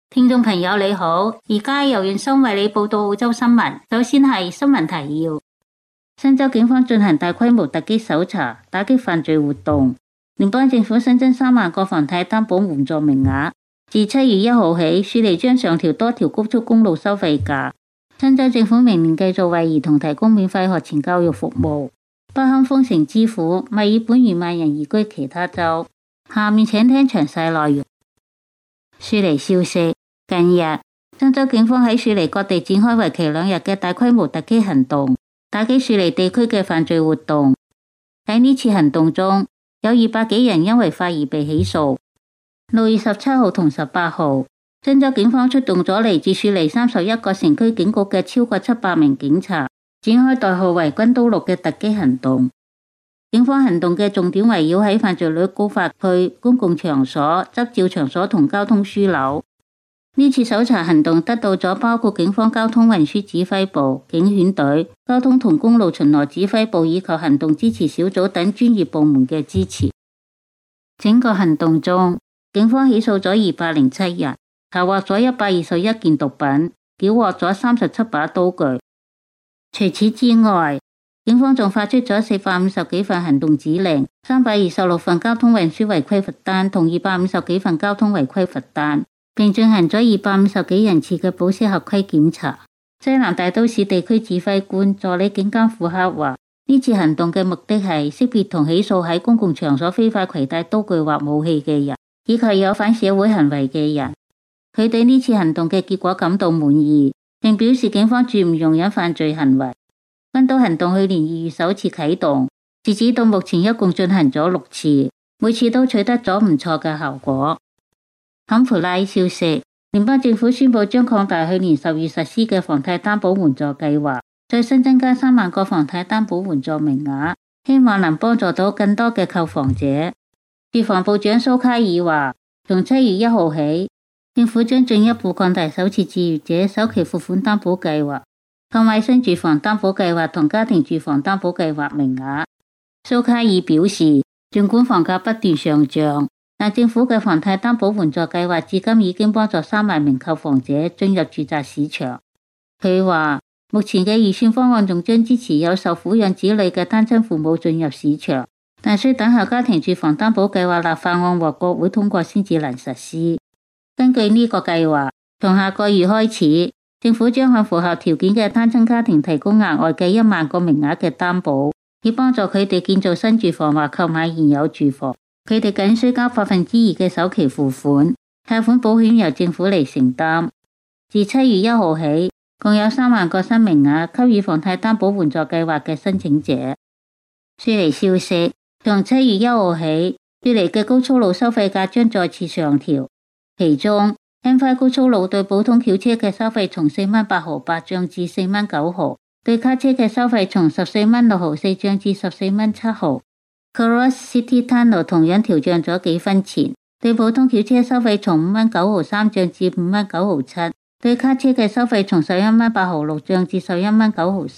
聽眾朋友你好，而家由袁生為你報道澳洲新聞。首先係新聞提要：新州警方進行大規模突擊搜查，打擊犯罪活動。聯邦政府新增3萬個房貸擔保援助名額。自7月1號起，雪梨將上調多條高速公路收費價。新州政府明年繼續為兒童提供免費學前教育服務。不堪封城之苦，墨爾本逾萬人移居其他州。下面請聽詳細內容。雪梨消息：近日，新州警方喺雪梨各地展開為期2日嘅大規模突擊行動，打擊雪梨地區嘅犯罪活動。喺呢次行動中，有200幾人因違法而被起訴。6月17號同18號，新州警方出動咗嚟自雪梨31個城區警局嘅超過700名警察，展開代號為軍刀6嘅突擊行動。警方行動嘅重點圍繞喺犯罪率高發區、公共場所、執照場所同交通樞紐。呢次搜查行動得到咗包括警方交通運輸指揮部、警犬隊、交通同公路巡邏指揮部以及行動支持小組等專業部門嘅支持。整個行動中，警方起訴咗207人，查獲咗121件毒品，繳獲咗37把刀具。除此之外，警方仲發出咗450幾份行動指令、326份交通運輸違規罰單同250幾份交通違規罰單，並進行咗250幾人次嘅保釋合規檢查。西南大都市地區指揮官助理警監庫克話：呢次行動嘅目的係識別同起訴喺公共場所非法攜帶刀具或武器嘅人，以及有反社會行為嘅人。佢對呢次行動嘅結果感到滿意，並表示警方絕唔容忍犯罪行為。軍刀行動去年2月首次啟動，截止到目前一共進行咗6次，每次都取得咗唔錯嘅效果。坎培拉消息：聯邦政府宣布將擴大去年10月實施嘅房貸擔保援助計劃，再新增加3萬個房貸擔保援助名額，希望能幫助到更多嘅購房者。住房部長蘇卡爾話：從7月1號起，政府將進一步擴大首次置業者首期付款擔保計劃、購買新住房擔保計劃同家庭住房擔保計劃名額。蘇卡爾表示，儘管房價不斷上漲，但政府嘅房貸擔保援助計劃至今已經幫助3萬名購房者進入住宅市場。佢話，目前嘅預算方案仲將支持有受撫養子女嘅單親父母進入市場，但需等候家庭住房擔保計劃立法案獲國會通過先至能實施。根據呢個計劃，從下個月開始，政府將向符合條件嘅單親家庭提供額外嘅1萬個名額嘅擔保，以幫助佢哋建造新住房或購買現有住房。佢哋僅需交2%嘅首期付款，貸款保險由政府嚟承擔。自7月1號起，共有3萬個新名額給予房貸擔保援助計劃嘅申請者。雪梨消息：從7月1號起，雪梨嘅高速路收費價將再次上調，其中M5 高速路對普通轎車嘅收費從4蚊8毫8漲至4蚊9毫，對卡車嘅收費從14蚊6毫4漲至14蚊7毫。Cross City Tunnel 同樣調漲咗幾分錢，對普通轎車收費從5蚊9毫3漲至5蚊9毫7，對卡車嘅收費從11蚊8毫6漲至11蚊9毫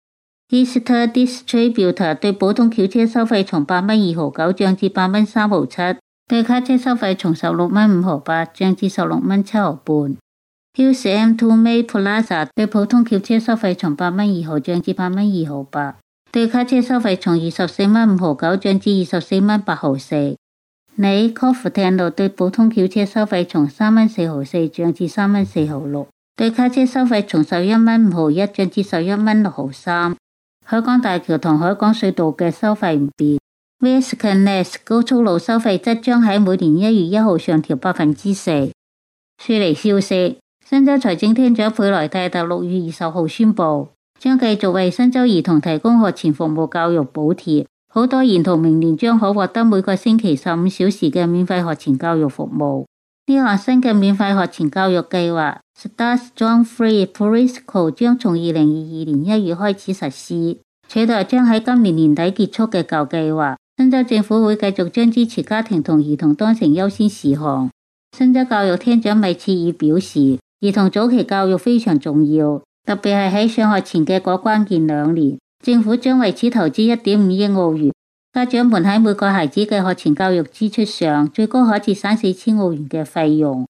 3。Easter Distributor 對普通轎車收費從8蚊2毫9漲至8蚊3毫7，對卡車收費從16蚊5毫8漲至16蚊7毫半。Hills M2 May Plaza 對普通轎車收費從8蚊2毫漲至8蚊2毫8，對卡車收費從24蚊5毫9漲至24蚊8毫4。你 Cofferton 路對普通轎車收費從3蚊4毫4漲至3蚊4毫6，對卡車收費從11蚊5毫1漲至11蚊6毫3。海港大橋同海港隧道嘅收費唔變。Westconnex 高速路收費則將喺每年1月1號上調4%。雪梨消息：新州財政廳長佩萊泰特6月20號宣布，將繼續為新州兒童提供學前服務教育補貼，好多兒童明年將可獲得每個星期15小時嘅免費學前教育服務。呢項新嘅免費學前教育計劃 Start Strong Free Preschool 將從2022年1月開始實施，取代將喺今年年底結束嘅舊計劃。新州政府會繼續將支持家庭同兒童當成優先事項。新州教育廳長米切爾表示，兒童早期教育非常重要，特別係喺上學前嘅嗰關鍵2年。政府將為此投資 1.5 億澳元。家長們喺每個孩子嘅學前教育支出上，最高可節省4000澳元嘅費用。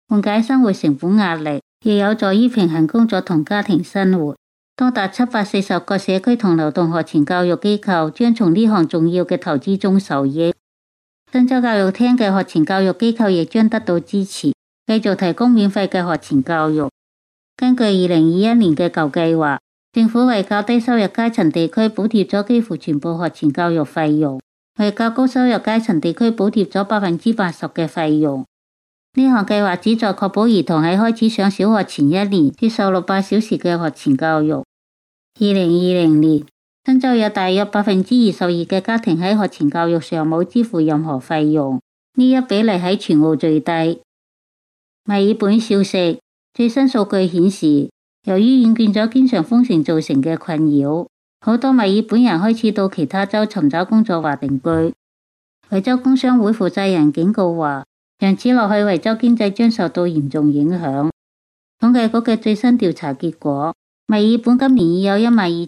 緩解生活成本壓力，亦有助於平衡工作同家庭生活。多達740個社區同流動學前教育機構將從呢項重要嘅投資中受益。新州教育廳嘅學前教育機構亦將得到支持，繼續提供免費嘅學前教育。根據2021年嘅舊計劃，政府為較低收入階層地區補貼咗幾乎全部學前教育費用，為較高收入階層地區補貼咗80%嘅費用。呢項計劃旨在確保兒童喺開始上小學前1年接受600小時嘅學前教育。2020年，新州有大約22%嘅家庭喺學前教育上冇支付任何費用，呢一比例喺全澳最低。墨爾本消息，最新數據顯示，由於厭倦咗經常封城造成嘅困擾，好多墨爾本人開始到其他州尋找工作或定居。維州工商會負責人警告話，長此落去，維州經濟將受到嚴重影響。統計局嘅最新調查結果，墨爾本今年已有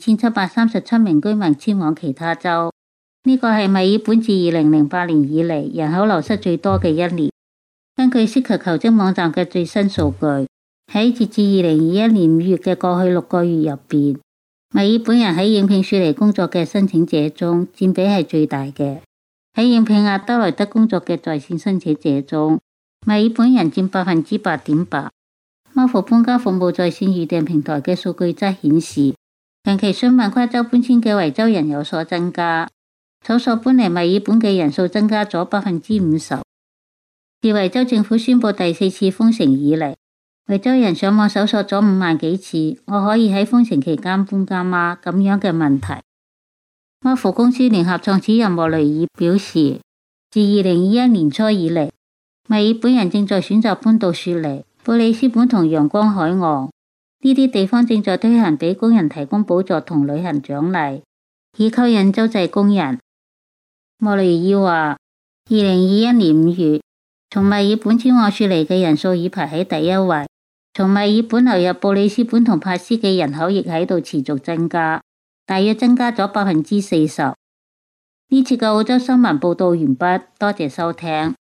12737名居民遷往其他州，呢個係墨爾本自2008年以嚟人口流失最多嘅一年。根據識球求職網站嘅最新數據，喺截至2021年5月嘅過去6個月入邊，墨爾本人喺應聘雪梨工作嘅申請者中佔比係最大嘅。喺應聘亞德萊德工作嘅在線申請者中，墨爾本人佔8.8%。貓服搬家服務在線預訂平台嘅數據則顯示，近期詢問跨州搬遷嘅維州人有所增加，搜索搬嚟墨爾本嘅人數增加咗50%。自維州政府宣布第4次封城以嚟，維州人上網搜索咗5萬幾次我可以喺封城期間搬家嗎咁樣嘅問題。貓服公司聯合創始人莫雷爾表示，自2021年初以嚟，墨爾本人正在選擇搬到雪梨、布里斯本同陽光海岸呢啲地方，正在推行俾工人提供補助同旅行獎勵，以吸引州際工人。莫雷爾話，2021年5月，從墨爾本遷往雪梨嘅人數已排喺第一位，從墨爾本流入布里斯本同帕斯嘅人口亦喺度持續增加。大約增加咗40%。呢次嘅澳洲新聞報道完畢，多謝收聽。